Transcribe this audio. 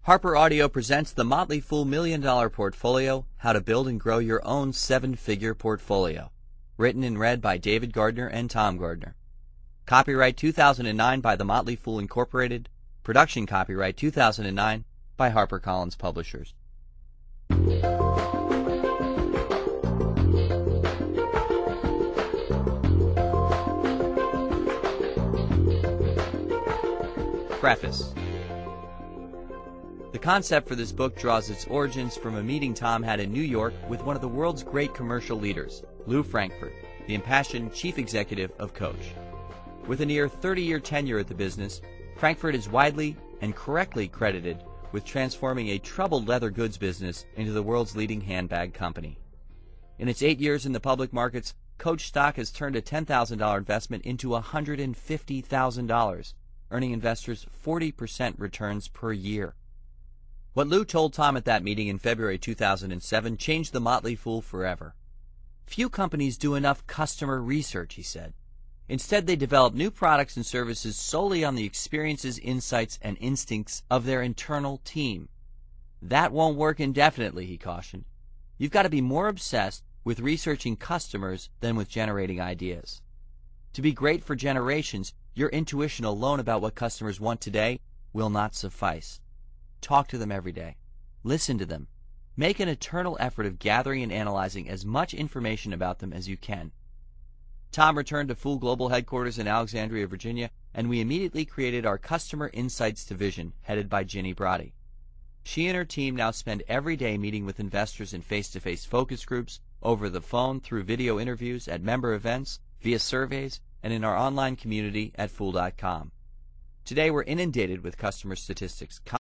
Harper Audio presents The Motley Fool $1 Million Portfolio, How to Build and Grow Your Own Seven-Figure Portfolio. Written and read by David Gardner and Tom Gardner. Copyright 2009 by The Motley Fool Incorporated. Production copyright 2009 by HarperCollins Publishers. Preface. The concept for this book draws its origins from a meeting Tom had in New York with one of the world's great commercial leaders, Lew Frankfort, the impassioned chief executive of Coach. With a near 30-year tenure at the business, Frankfort is widely and correctly credited with transforming a troubled leather goods business into the world's leading handbag company. In its 8 years in the public markets, Coach stock has turned a $10,000 investment into $150,000, earning investors 40% returns per year. What Lew told Tom at that meeting in February 2007 changed the Motley Fool forever. Few companies do enough customer research, he said. Instead, they develop new products and services solely on the experiences, insights, and instincts of their internal team. That won't work indefinitely, he cautioned. You've got to be more obsessed with researching customers than with generating ideas. To be great for generations, your intuition alone about what customers want today will not suffice. Talk to them every day. Listen to them. Make an eternal effort of gathering and analyzing as much information about them as you can. Tom returned to Fool Global Headquarters in Alexandria, Virginia, and we immediately created our Customer Insights Division, headed by Ginny Brody. She and her team now spend every day meeting with investors in face-to-face focus groups, over the phone, through video interviews, at member events, via surveys, and in our online community at Fool.com. Today we're inundated with customer statistics.